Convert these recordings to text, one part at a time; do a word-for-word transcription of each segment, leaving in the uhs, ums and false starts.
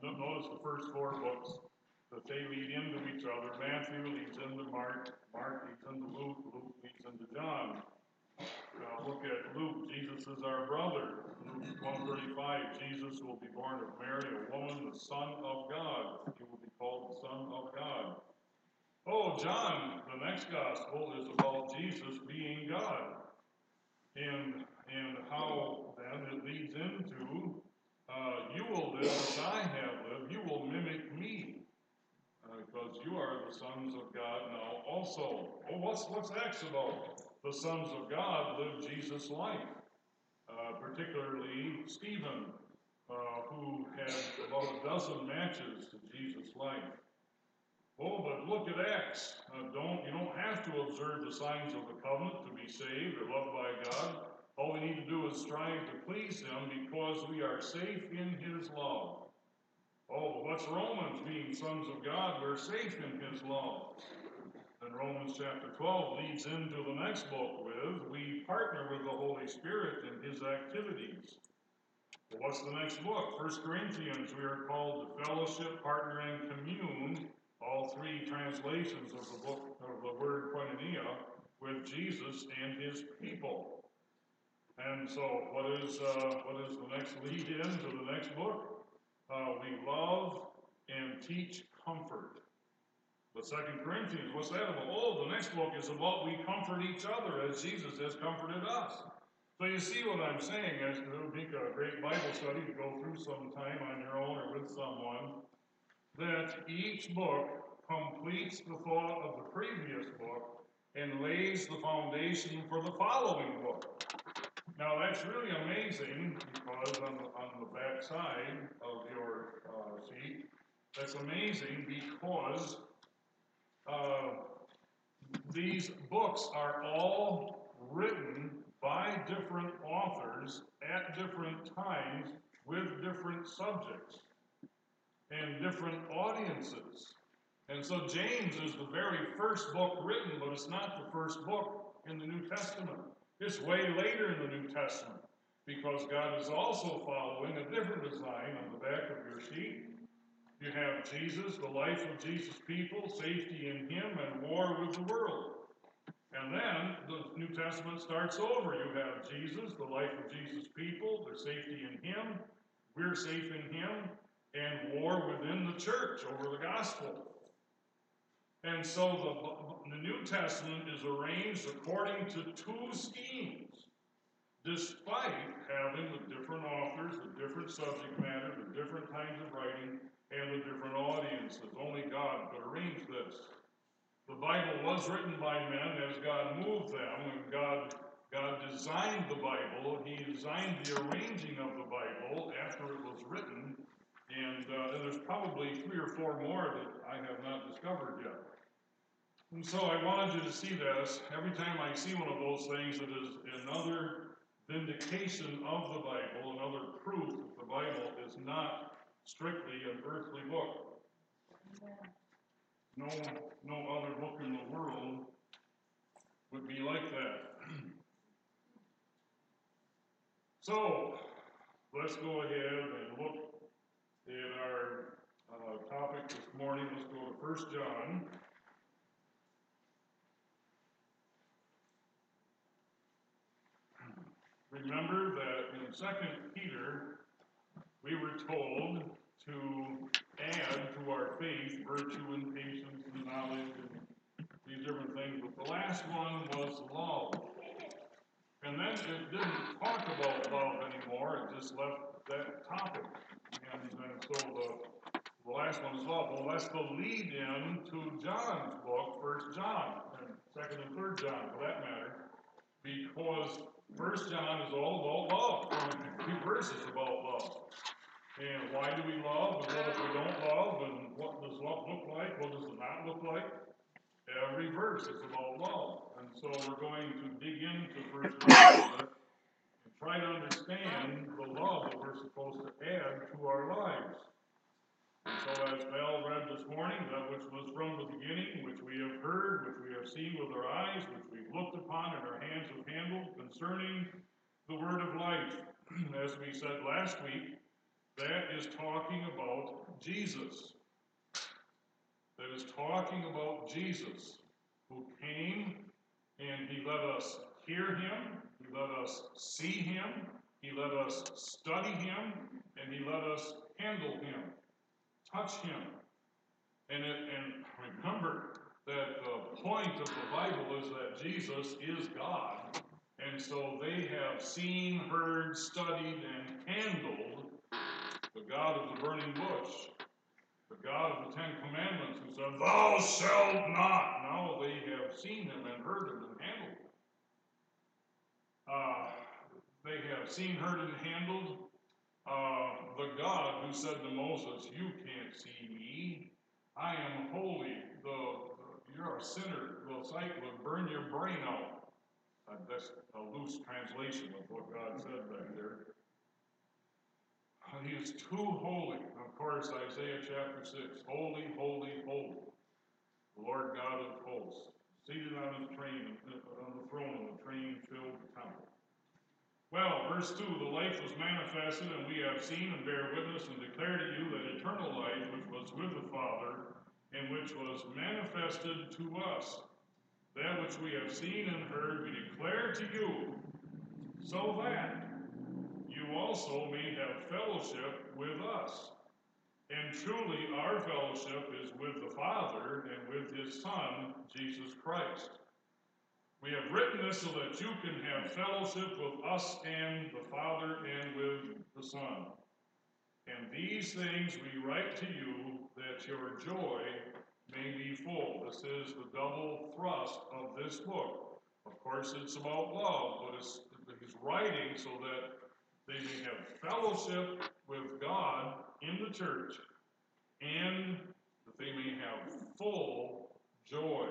notice the first four books, that they lead into each other. Matthew leads into Mark, Mark leads into Luke, Luke leads into John. Uh, look at Luke, Jesus is our brother. Luke one thirty-five, Jesus will be born of Mary, a woman, the Son of God. He will be called the Son of God. Oh, John, the next gospel, is about Jesus being God. And, and how then it leads into, uh, you will live as I have lived. You will mimic me. Uh, because you are the sons of God now also. Oh, what's, what's Acts about? The sons of God lived Jesus' life. Uh, particularly Stephen, uh, who had about a dozen matches to Jesus' life. Oh, but look at Acts. Uh, don't you don't have to observe the signs of the covenant to be saved or loved by God. All we need to do is strive to please Him because we are safe in His love. Oh, but what's Romans? Being sons of God, we're safe in His love. And Romans chapter twelve leads into the next book with, we partner with the Holy Spirit in His activities. Well, what's the next book? First Corinthians, we are called to fellowship, partner, and commune, all three translations of the book of the word koinonia, with Jesus and His people. And so, what is uh, what is the next lead in to the next book? Uh, we love and teach comfort. But Second Corinthians, what's that about? Oh, the next book is about we comfort each other as Jesus has comforted us. So you see what I'm saying, as it would make a great Bible study to go through some time on your own or with someone, that each book completes the thought of the previous book and lays the foundation for the following book. Now that's really amazing because on the, on the back side of your uh, sheet, that's amazing because uh, these books are all written by different authors at different times with different subjects and different audiences. And so James is the very first book written, but it's not the first book in the New Testament. It's way later in the New Testament because God is also following a different design on the back of your sheet. You have Jesus, the life of Jesus' people, safety in Him, and war with the world. And then the New Testament starts over. You have Jesus, the life of Jesus' people, their safety in Him, we're safe in Him, and war within the church over the gospel. And so the, the New Testament is arranged according to two schemes, despite having the different authors, the different subject matter, the different kinds of writing, and the different audiences. Only God could arrange this. The Bible was written by men as God moved them, and God, God designed the Bible. He designed the arranging of the Bible after it was written, and, uh, and there's probably three or four more that I have not discovered yet. And so I wanted you to see this. Every time I see one of those things, it is another vindication of the Bible, another proof that the Bible is not strictly an earthly book. No, no other book in the world would be like that. So, let's go ahead and look at our uh, topic this morning. Let's go to First John. Remember that in Second Peter, we were told to add to our faith virtue and patience and knowledge and these different things. But the last one was love. And then it didn't talk about love anymore. It just left that topic. And, and so the, the last one is love. Well, that's the lead-in to John's book, First John, and Second and Third John, for that matter, because First John is all about love. A few verses about love. And why do we love? And what if we don't love? And what does love look like? What does it not look like? Every verse is about love. And so we're going to dig into First John and try to understand the love that we're supposed to add to our lives. And so as Val read this morning, that which was from the beginning, which we have heard, which we have seen with our eyes, which we've looked upon and our hands have handled, concerning the word of life. As we said last week, That is talking about Jesus. That is talking about Jesus, who came and he let us hear him, he let us see him, he let us study him, and he let us handle him, touch him. And, it, and remember that the point of the Bible is that Jesus is God. And so they have seen, heard, studied, and handled the God of the burning bush, the God of the Ten Commandments, who said, "Thou shalt not." Now they have seen him and heard him and handled him. Uh, they have seen, heard, and handled uh, the God who said to Moses, "You can't see me. I am holy. The, the, you're a sinner. The sight would burn your brain out." Uh, that's a loose translation of what God said back there. Uh, he is too holy. Of course, Isaiah chapter six, "Holy, holy, holy, the Lord God of hosts, seated on his train, on the throne, and the train filled the temple." Well, verse two, "The life was manifested, and we have seen and bear witness and declare to you that eternal life which was with the Father, and which was manifested to us. That which we have seen and heard we declare to you, so that you also may have fellowship with us. And truly our fellowship is with the Father and with his Son, Jesus Christ. We have written this so that you can have fellowship with us and the Father and with the Son. And these things we write to you, that your joy may be full." This is the double thrust of this book. Of course, it's about love, but it's, he's writing so that they may have fellowship with God in the church, and that they may have full joy.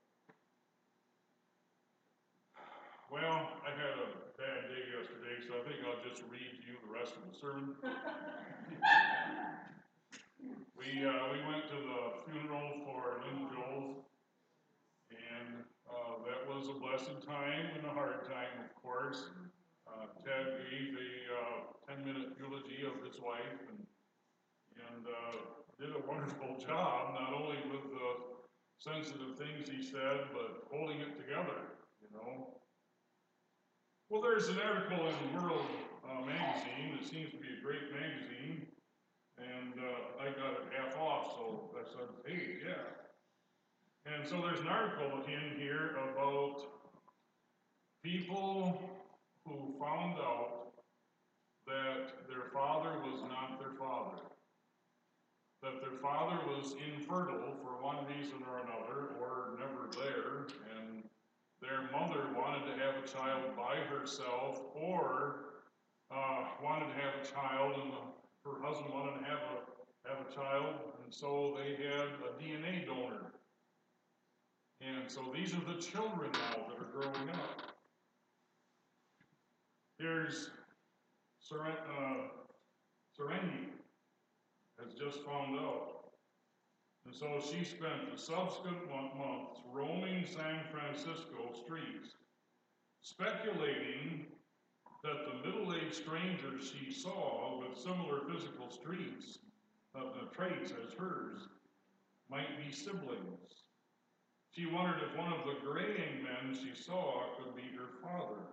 Well, I had a bad day yesterday, so I think I'll just read to you the rest of the sermon. we uh, we went to the funeral for Lynn Jones, and uh, that was a blessed time and a hard time, of course. Uh, Ted gave a uh, ten-minute eulogy of his wife, and, and uh, did a wonderful job, not only with the sensitive things he said, but holding it together, you know. Well, there's an article in World uh, Magazine that seems to be a great magazine, and uh, I got it half off, so I said, "Hey, yeah." And so there's an article in here about people who found out that their father was not their father, that their father was infertile for one reason or another, or never there, and their mother wanted to have a child by herself, or uh, wanted to have a child, and the, her husband wanted to have a have a child, and so they had a D N A donor. And so these are the children now that are growing up. Here's Seren, uh, Serenity has just found out. And so she spent the subsequent months roaming San Francisco streets, speculating that the middle-aged strangers she saw with similar physical streets, uh, traits as hers might be siblings. She wondered if one of the graying men she saw could be her father.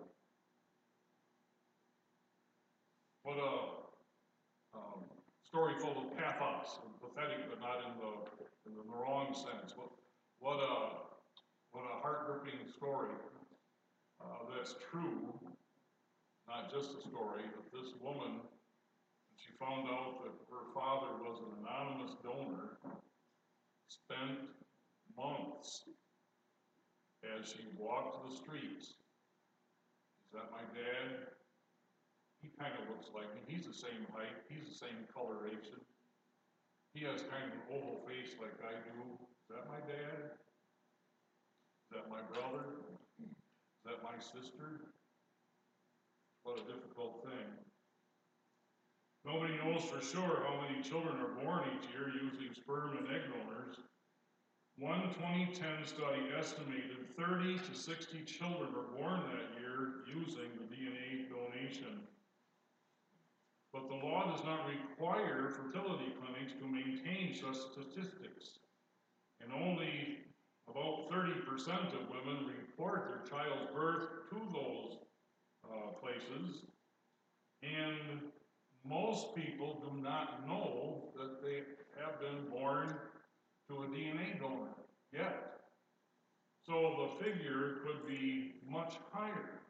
What a um, story full of pathos and pathetic, but not in the in the wrong sense. What what a what a heart-gripping story uh, that's true. Not just a story, but this woman, she found out that her father was an anonymous donor, spent months as she walked the streets. Is that my dad? He kind of looks like me. He's the same height. He's the same coloration. He has kind of an oval face like I do. Is that my dad? Is that my brother? Is that my sister? What a difficult thing. Nobody knows for sure how many children are born each year using sperm and egg donors. One twenty ten study estimated thirty to sixty children are born that year using the D N A donation. But the law law does not require fertility clinics to maintain such statistics, and only about thirty percent of women report their child's birth to those uh, places, and most people do not know that they have been born to a D N A donor yet. So the figure could be much higher.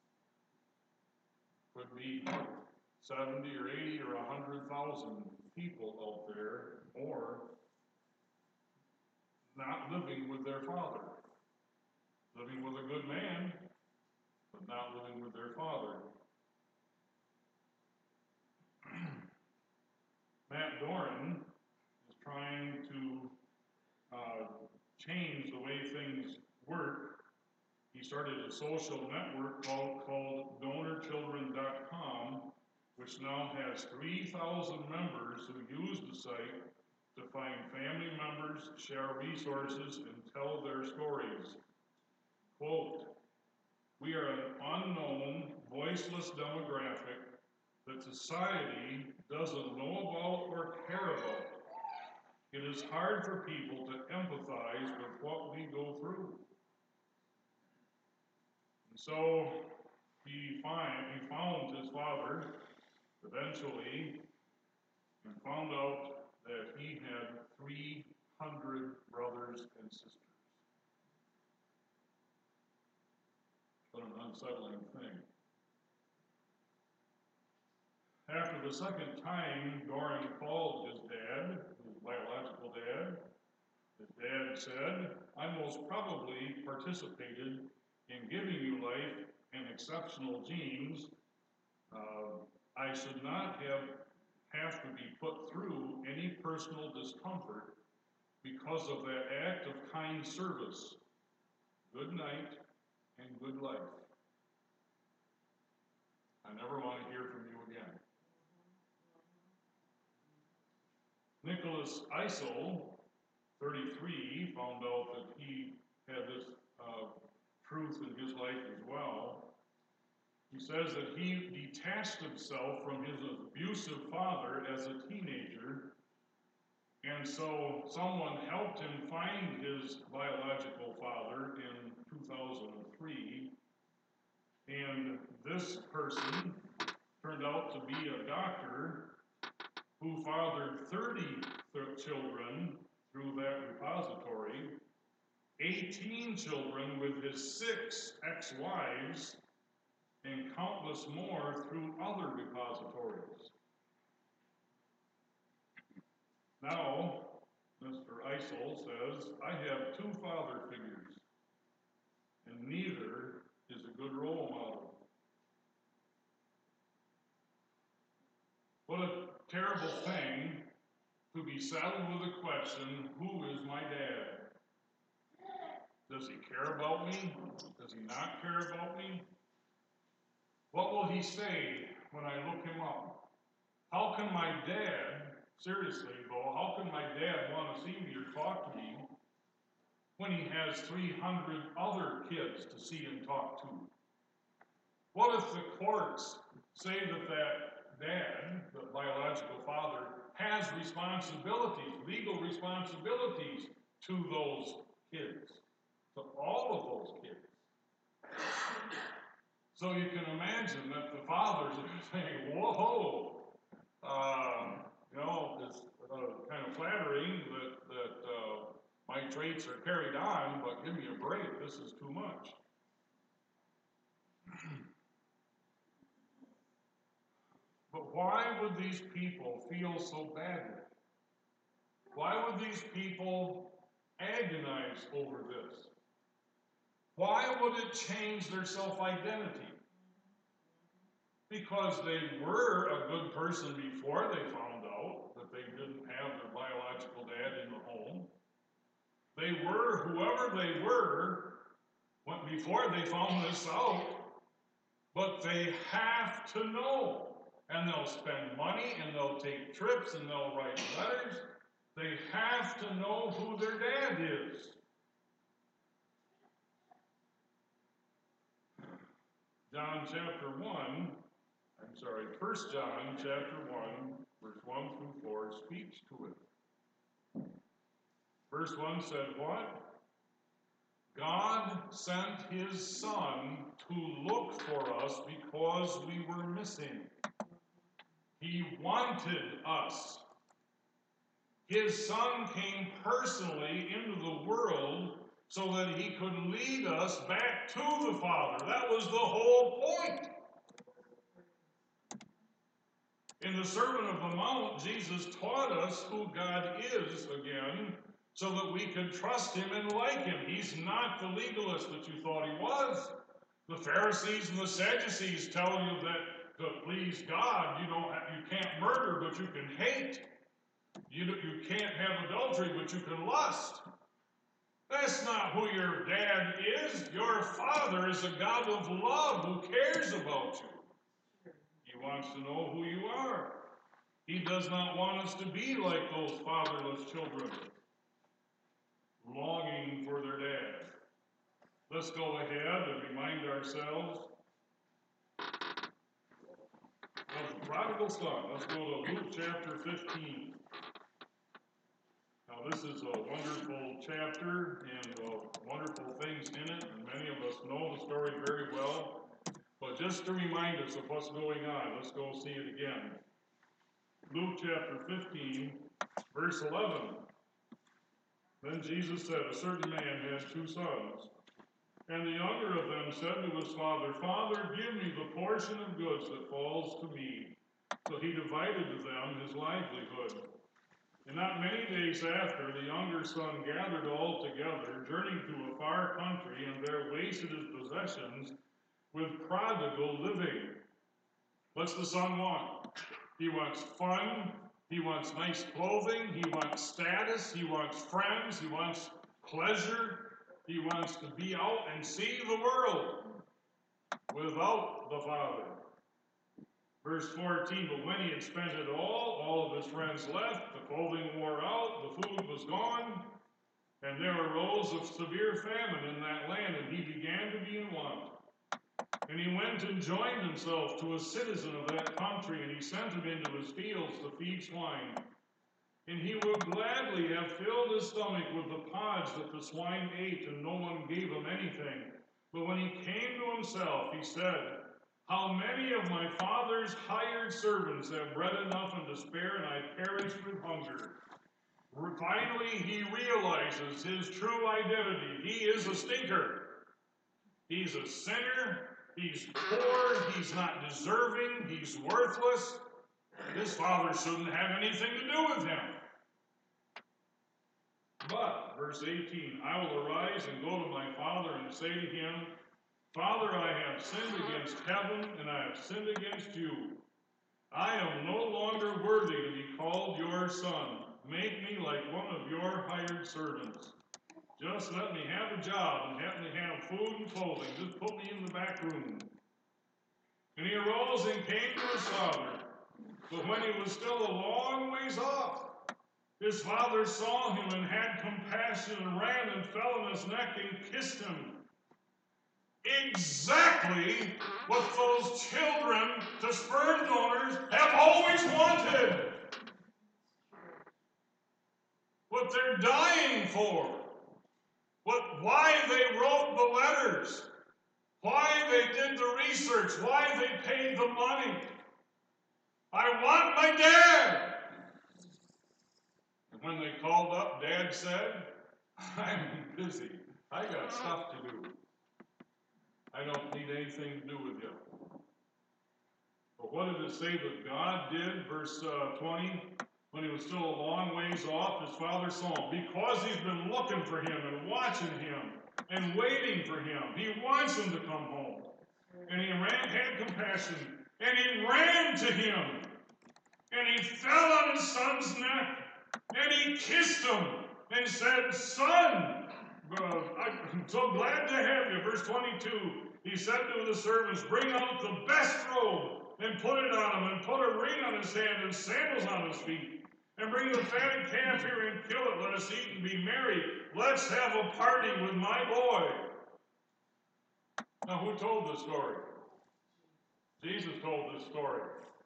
Could be seventy or eighty or one hundred thousand people out there, or not living with their father. Living with a good man, but not living with their father. Matt Doran is trying to uh, change the way things work. He started a social network called, called donor children dot com, which now has three thousand members who use the site to find family members, share resources, and tell their stories. Quote, "We are an unknown, voiceless demographic that society doesn't know about or care about. It is hard for people to empathize with what we go through." And so he, find, he found his father eventually and found out that he had three hundred brothers and sisters. What an unsettling thing. After the second time, Doran called his dad, his biological dad. His dad said, "I most probably participated in giving you life and exceptional genes. Uh, I should not have, have to be put through any personal discomfort because of that act of kind service. Good night and good life. I never want to hear from you again." Nicholas Eisel, thirty-three, found out that he had this uh, truth in his life as well. He says that he detached himself from his abusive father as a teenager, and so someone helped him find his biological father in two thousand three, and this person turned out to be a doctor who fathered thirty children through that repository, eighteen children with his six ex-wives, and countless more through other repositories. Now, Mister Eisel says, "I have two father figures, and neither is a good role model." What a terrible thing to be saddled with the question, who is my dad? Does he care about me? Does he not care about me? What will he say when I look him up? How can my dad, seriously though, how can my dad want to see me or talk to me when he has three hundred other kids to see and talk to? What if the courts say that that dad, the biological father, has responsibilities, legal responsibilities to those kids, to all of those kids? So you can imagine that the fathers are saying, whoa, uh, you know, it's uh, kind of flattering that, that uh, my traits are carried on, but give me a break, this is too much. But why would these people feel so badly? Why would these people agonize over this? Why would it change their self-identity? Because they were a good person before they found out that they didn't have their biological dad in the home. They were whoever they were before they found this out, but they have to know. And they'll spend money, and they'll take trips, and they'll write letters. They have to know who their dad is. John chapter one I'm sorry, First John chapter one, verse one through four speaks to it. Verse one said what? God sent his Son to look for us because we were missing. He wanted us. His Son came personally into the world so that he could lead us back to the Father. That was the whole point. In the Sermon of the Mount, Jesus taught us who God is again, so that we could trust him and like him. He's not the legalist that you thought he was. The Pharisees and the Sadducees tell you that to please God, you don't have, you can't murder, but you can hate. You, you can't have adultery, but you can lust. That's not who your dad is. Your Father is a God of love who cares about you. He wants to know who you are. He does not want us to be like those fatherless children, longing for their dad. Let's go ahead and remind ourselves of the prodigal son. Let's go to Luke chapter fifteen. Now this is a wonderful chapter and uh, wonderful things in it, and many of us know the story very well. But just to remind us of what's going on, let's go see it again. Luke chapter fifteen, verse eleven. Then Jesus said, a certain man had two sons. And the younger of them said to his father, Father, give me the portion of goods that falls to me. So he divided to them his livelihood. And not many days after, the younger son gathered all together, journeyed to a far country, and there wasted his possessions with prodigal living. What's the son want? He wants fun. He wants nice clothing. He wants status. He wants friends. He wants pleasure. He wants to be out and see the world without the Father. Verse fourteen, but when he had spent it all, all of his friends left, the clothing wore out, the food was gone, and there arose a severe famine in that land, and he began to be in want. And he went and joined himself to a citizen of that country, and he sent him into his fields to feed swine. And he would gladly have filled his stomach with the pods that the swine ate, and no one gave him anything. But when he came to himself, he said, how many of my father's hired servants have bread enough and to spare, and I perish with hunger? Finally, he realizes his true identity. He is a stinker. He's a sinner. He's poor. He's not deserving. He's worthless. His father shouldn't have anything to do with him. But, verse eighteen, I will arise and go to my father and say to him, Father, I have sinned against heaven, and I have sinned against you. I am no longer worthy to be called your son. Make me like one of your hired servants. Just let me have a job and let me have food and clothing. Just put me in the back room. And he arose and came to his father. But when he was still a long ways off, his father saw him and had compassion and ran and fell on his neck and kissed him. Exactly what those children to sperm donors have always wanted. What they're dying for. What, why they wrote the letters. Why they did the research. Why they paid the money. I want my dad. And when they called up, Dad said, I'm busy. I got stuff to do. I don't need anything to do with you. But what did it say that God did? Verse uh, twenty, when he was still a long ways off, his father saw him. Because he's been looking for him and watching him and waiting for him. He wants him to come home. And he ran, had compassion, and he ran to him. And he fell on his son's neck, and he kissed him and said, Son, Uh, I'm so glad to have you. Verse twenty-two, he said to the servants, bring out the best robe and put it on him, and put a ring on his hand and sandals on his feet. And bring the fatted calf here and kill it. Let us eat and be merry. Let's have a party with my boy. Now, who told the story? Jesus told this story.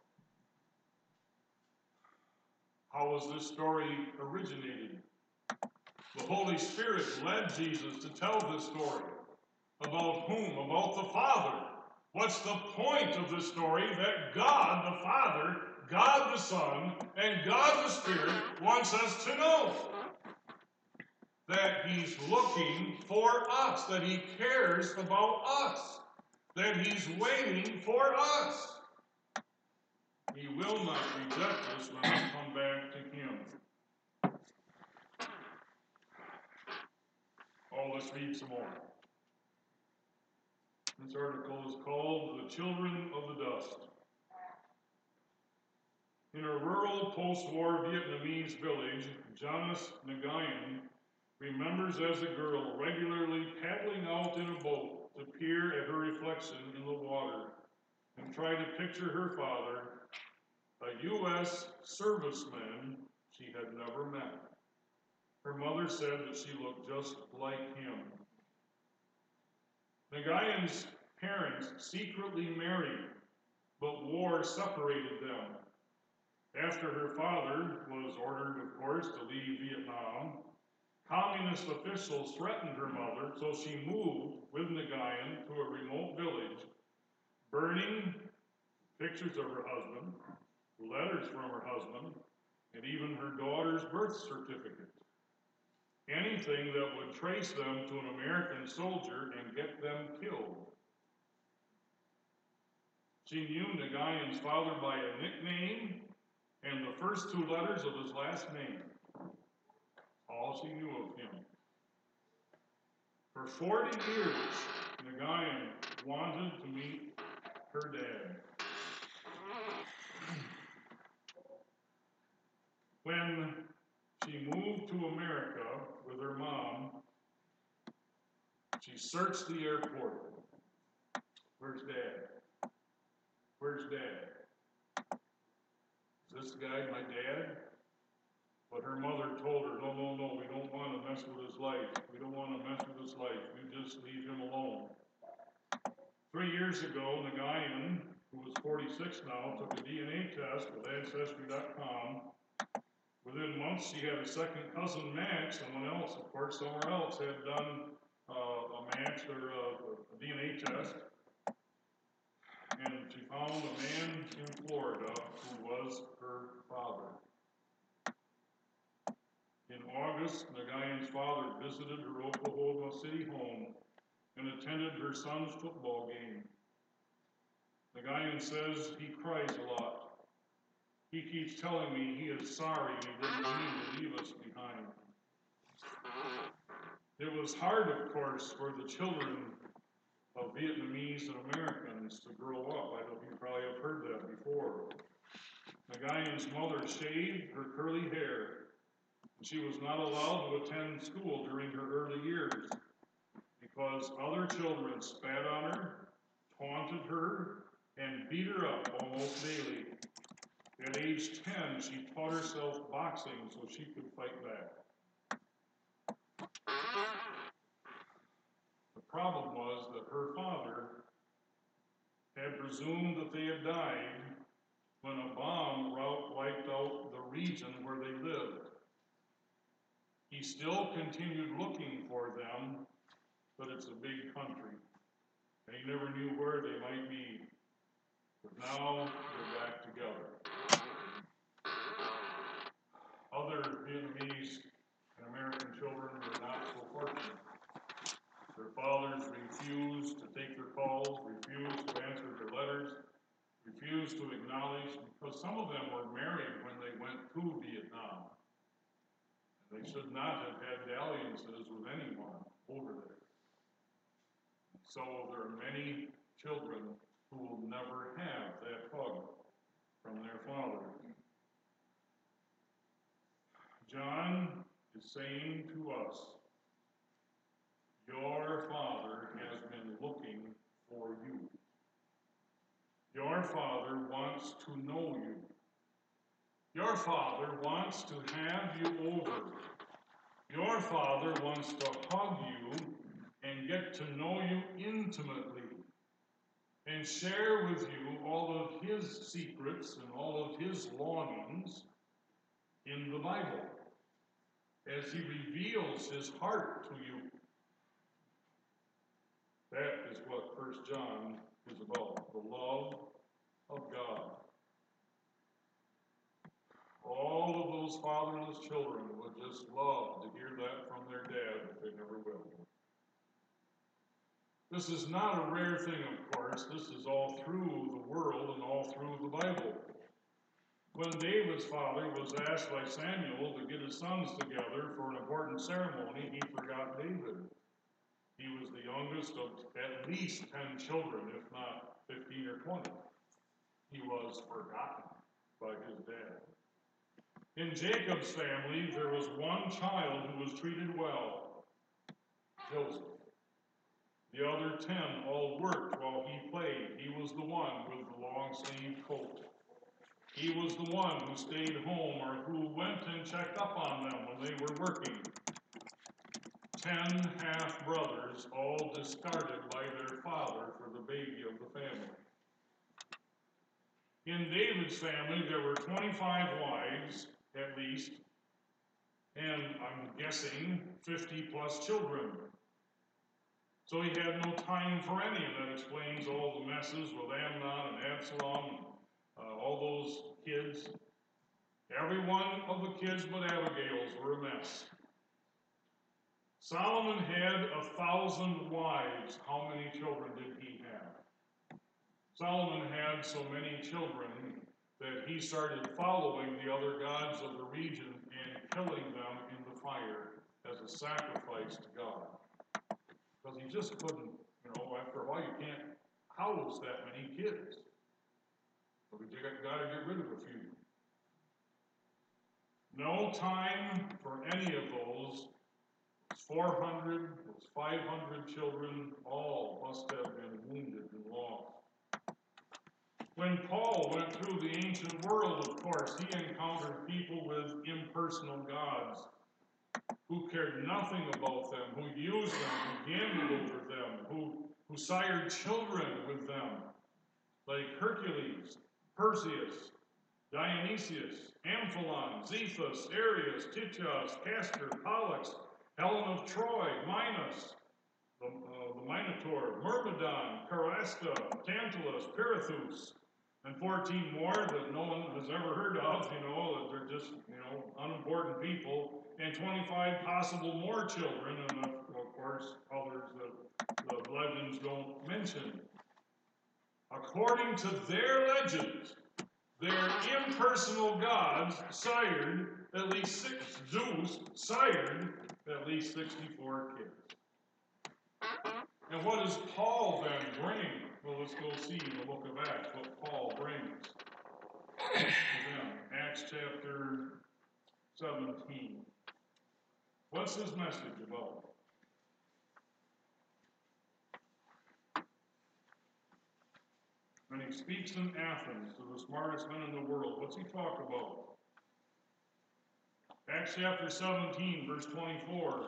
How was this story originated? The Holy Spirit led Jesus to tell this story. About whom? About the Father. What's the point of this story? That God the Father, God the Son, and God the Spirit wants us to know. That He's looking for us. That He cares about us. That He's waiting for us. He will not reject us when we come back to Him. Oh, let's read some more. This article is called The Children of the Dust. In a rural post-war Vietnamese village, Janice Nguyen remembers as a girl regularly paddling out in a boat to peer at her reflection in the water and try to picture her father, a U S serviceman she had never met. Her mother said that she looked just like him. Nguyen's parents secretly married, but war separated them. After her father was ordered, of course, to leave Vietnam, communist officials threatened her mother, so she moved with Nguyen to a remote village, burning pictures of her husband, letters from her husband, and even her daughter's birth certificate. Anything that would trace them to an American soldier and get them killed. She knew Nguyen's father by a nickname and the first two letters of his last name. All she knew of him. For forty years, Nguyen wanted to meet her dad. When she moved to America with her mom, she searched the airport. Where's Dad? Where's Dad? Is this guy my dad? But her mother told her, no, no, no, we don't want to mess with his life. We don't want to mess with his life. You just leave him alone. Three years ago, Nguyen, who was forty-six now, took a D N A test with Ancestry dot com. Within months, she had a second cousin match. Someone else, of course, somewhere else had done uh, a match or a, a D N A test. And she found a man in Florida who was her father. In August, Nguyen's father visited her Oklahoma City home and attended her son's football game. Nguyen says he cries a lot. He keeps telling me he is sorry he didn't mean to leave us behind. It was hard, of course, for the children of Vietnamese and Americans to grow up. I know you probably have heard that before. Nguyen's mother shaved her curly hair. She was not allowed to attend school during her early years because other children spat on her, taunted her, and beat her up almost daily. At age ten, she taught herself boxing so she could fight back. The problem was that her father had presumed that they had died when a bomb wiped out the region where they lived. He still continued looking for them, but it's a big country, and he never knew where they might be. But now they're back together. Other Vietnamese and American children were not so fortunate. Their fathers refused to take their calls, refused to answer their letters, refused to acknowledge, because some of them were married when they went to Vietnam. They should not have had dalliances with anyone over there. So there are many children who will never have that hug from their father. John is saying to us, your father has been looking for you. Your father wants to know you. Your father wants to have you over. Your father wants to hug you and get to know you intimately. and share with you all of his secrets and all of his longings in the Bible as he reveals his heart to you. That is what First John is about, the love of God. All of those fatherless children would just love to hear that from their dad, but they never will. This is not a rare thing, of course. This is all through the world and all through the Bible. When David's father was asked by Samuel to get his sons together for an important ceremony, he forgot David. He was the youngest of at least ten children, if not fifteen or twenty. He was forgotten by his dad. In Jacob's family, there was one child who was treated well, Joseph. The other ten all worked while he played. He was the one with the long-sleeved coat. He was the one who stayed home or who went and checked up on them when they were working. Ten half-brothers, all discarded by their father for the baby of the family. In David's family, there were twenty-five wives, at least, and I'm guessing fifty plus children. So he had no time for any, and that explains all the messes with Amnon and Absalom and uh, all those kids. Every one of the kids but Abigail's were a mess. Solomon had a thousand wives. How many children did he have? Solomon had so many children that he started following the other gods of the region and killing them in the fire as a sacrifice to God. Because he just couldn't, you know, after a while you can't house that many kids. So we got to get rid of a few. No time for any of those. Those four hundred, those five hundred children, all must have been wounded and lost. When Paul went through the ancient world, of course, he encountered people with impersonal gods who cared nothing about them, who used them, who gambled over them, who, who sired children with them, like Hercules, Perseus, Dionysius, Amphion, Zethus, Arius, Tityos, Castor, Pollux, Helen of Troy, Minos, the, uh, the Minotaur, Myrmidon, Carasta, Tantalus, Pirithous, and fourteen more that no one has ever heard of, you know, that they're just, you know, unimportant people, and twenty-five possible more children, and of, of course, others that the legends don't mention. According to their legends, their impersonal gods sired at least six, Zeus sired at least sixty-four kids. And what does Paul then bring? Well, let's go see in the book of Acts what Paul brings to them. Acts chapter seventeen. What's his message about? When he speaks in Athens to the smartest men in the world, what's he talk about? Acts chapter seventeen, verse twenty-four.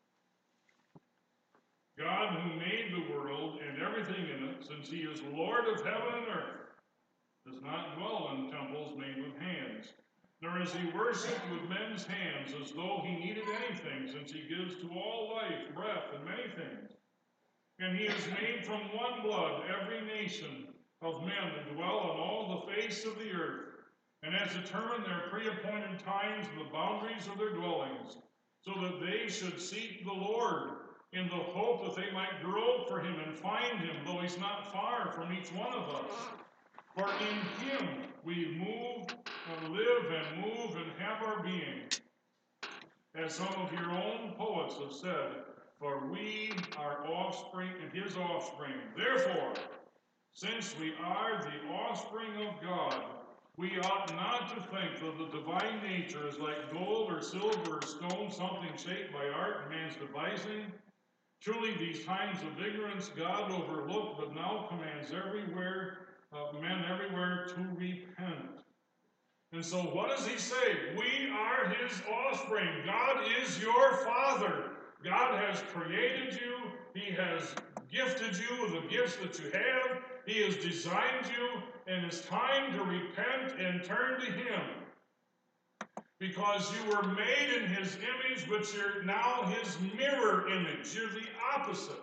God, who made the world and everything in it, since he is Lord of heaven and earth, does not dwell in temples made with hands, nor is he worshipped with men's hands as though he needed anything, since he gives to all life, breath, and many things. And he has made from one blood every nation of men to dwell on all the face of the earth, and has determined their pre-appointed times and the boundaries of their dwellings, so that they should seek the Lord in the hope that they might grope for him and find him, though he's not far from each one of us. For in him we move and live and move and have our being. As some of your own poets have said, for we are offspring and his offspring. Therefore, since we are the offspring of God, we ought not to think that the divine nature is like gold or silver or stone, something shaped by art and man's devising. Truly, these times of ignorance God overlooked, but now commands everywhere, uh, men everywhere to repent. And so what does he say? We are his offspring. God is your father. God has created you. He has gifted you with the gifts that you have. He has designed you, and it's time to repent and turn to Him. Because you were made in His image, but you're now His mirror image. You're the opposite.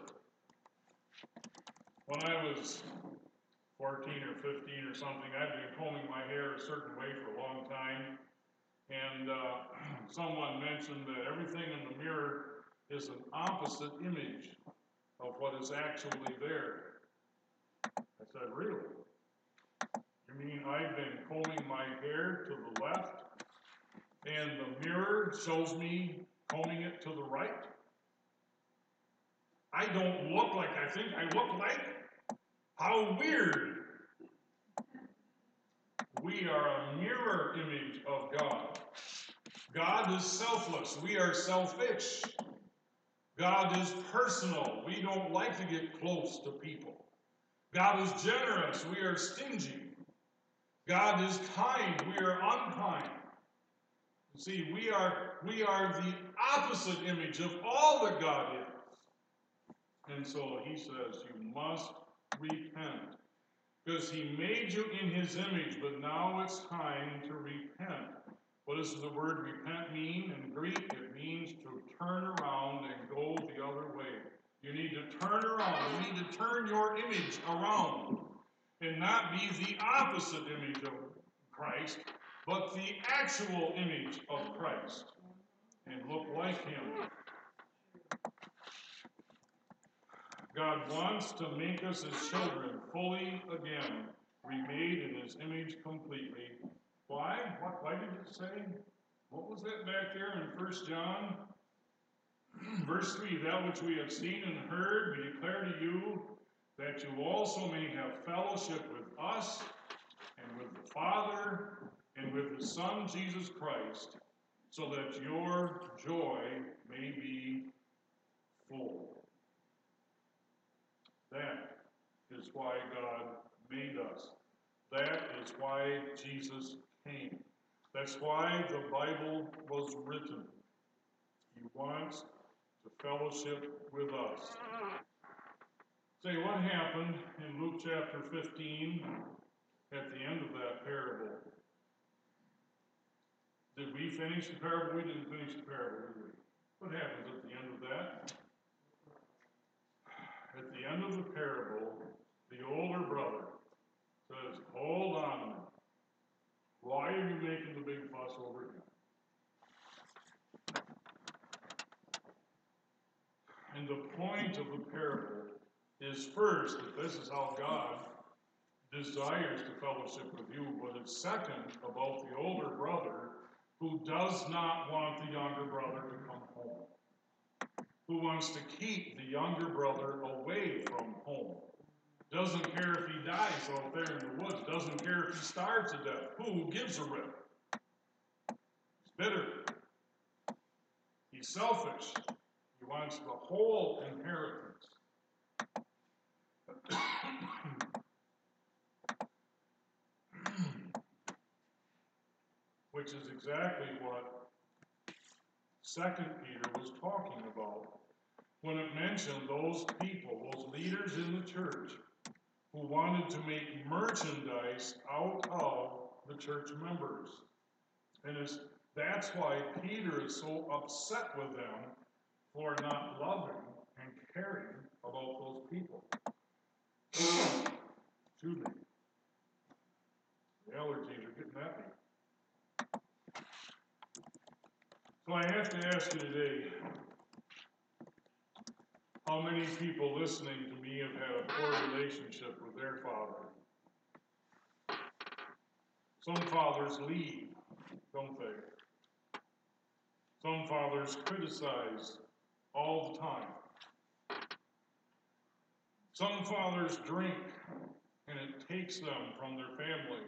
When I was fourteen or fifteen or something, I'd been combing my hair a certain way for a long time. And uh, someone mentioned that everything in the mirror is an opposite image of what is actually there. I said, really? You mean I've been combing my hair to the left, and the mirror shows me combing it to the right? I don't look like I think I look like? How weird. We are a mirror image of God. God is selfless. We are selfish. God is personal. We don't like to get close to people. God is generous. We are stingy. God is kind. We are unkind. You see, we are, we are the opposite image of all that God is. And so he says, you must repent. Because he made you in his image, but now it's time to repent. What does the word repent mean in Greek? It means to turn around and go the other way. You need to turn around. You need to turn your image around and not be the opposite image of Christ, but the actual image of Christ and look like him. God wants to make us as children fully again, remade in his image completely. Why? What, why did it say? What was that back there in First John? Verse three, that which we have seen and heard, we declare to you, that you also may have fellowship with us and with the Father and with the Son, Jesus Christ, so that your joy may be full. That is why God made us. That is why Jesus came. That's why the Bible was written. He wants to fellowship with us. Say, what happened in Luke chapter fifteen at the end of that parable? Did we finish the parable? We didn't finish the parable, did we? What happens at the end of that? At the end of the parable, the older brother says, hold on. Why are you making the big fuss over him? And the point of the parable is first that this is how God desires to fellowship with you, but it's second about the older brother who does not want the younger brother to come home, who wants to keep the younger brother away from home. Doesn't care if he dies out there in the woods. Doesn't care if he starves to death. Who gives a rip? He's bitter. He's selfish. He wants the whole inheritance. Which is exactly what Second Peter was talking about when it mentioned those people, those leaders in the church, who wanted to make merchandise out of the church members. And it's, that's why Peter is so upset with them for not loving and caring about those people. Excuse me. The allergies are getting at me. So I have to ask you today, how many people listening to me have had a poor relationship with their father? Some fathers leave, don't they? Some fathers criticize all the time. Some fathers drink, and it takes them from their family.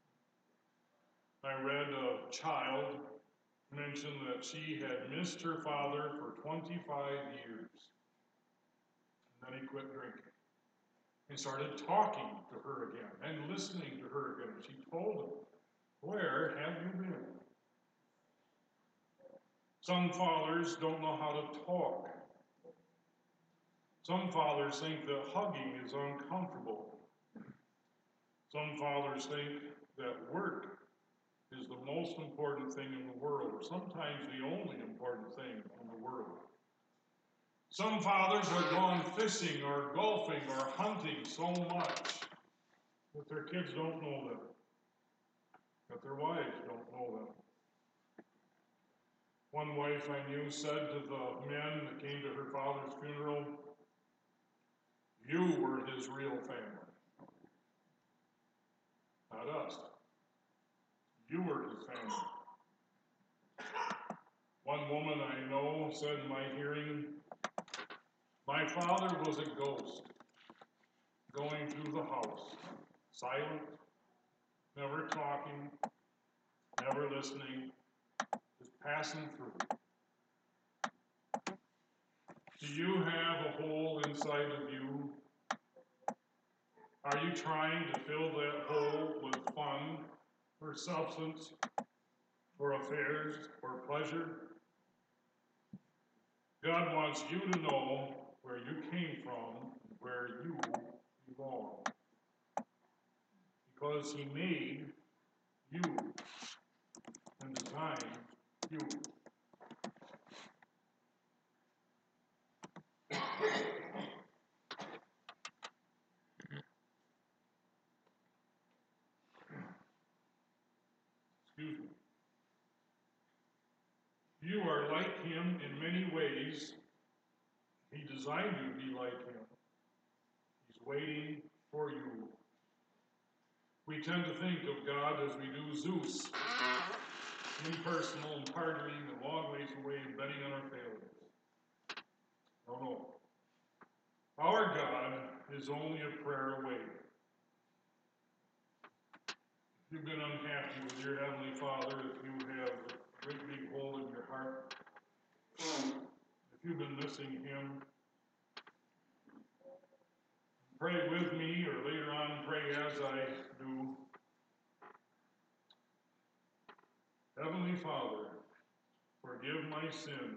I read a child mention that she had missed her father for twenty-five years. And then he quit drinking and started talking to her again and listening to her again. She told him, where have you been? Some fathers don't know how to talk. Some fathers think that hugging is uncomfortable. Some fathers think that work is the most important thing in the world, or sometimes the only important thing in the world. Some fathers are gone fishing or golfing or hunting so much that their kids don't know them, that their wives don't know them. One wife I knew said to the men that came to her father's funeral, "You were his real family, not us. You were his family." One woman I know said in my hearing, "My father was a ghost going through the house, silent, never talking, never listening, just passing through." Do you have a hole inside of you? Are you trying to fill that hole with fun, or substance, or affairs, or pleasure? God wants you to know where you came from, where you belong. Because he made you and designed you. Excuse me. You are like him in many ways. He designed you to be like him. He's waiting for you. We tend to think of God as we do Zeus, impersonal and partying a long ways away and betting on our failures. No, no. Our God is only a prayer away. If you've been unhappy with your Heavenly Father, if you have a great big hole in your heart, if you've been missing him, pray with me, or later on pray as I do. Heavenly Father, forgive my sin.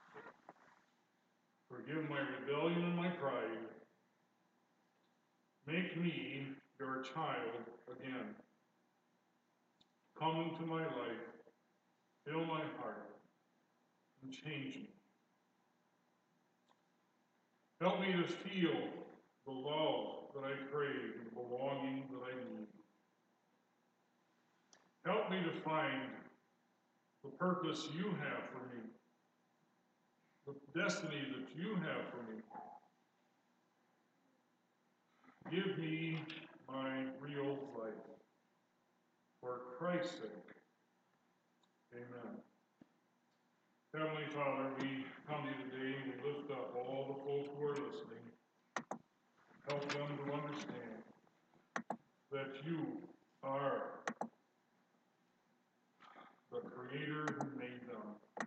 Forgive my rebellion and my pride. Make me your child again. Come into my life, fill my heart, and change me. Help me to feel the love that I crave and the belonging that I need. Help me to find the purpose you have for me, the destiny that you have for me. Give me my real life. For Christ's sake. Amen. Heavenly Father, we come to you today and we lift up all the folk who are listening. Help them to understand that you are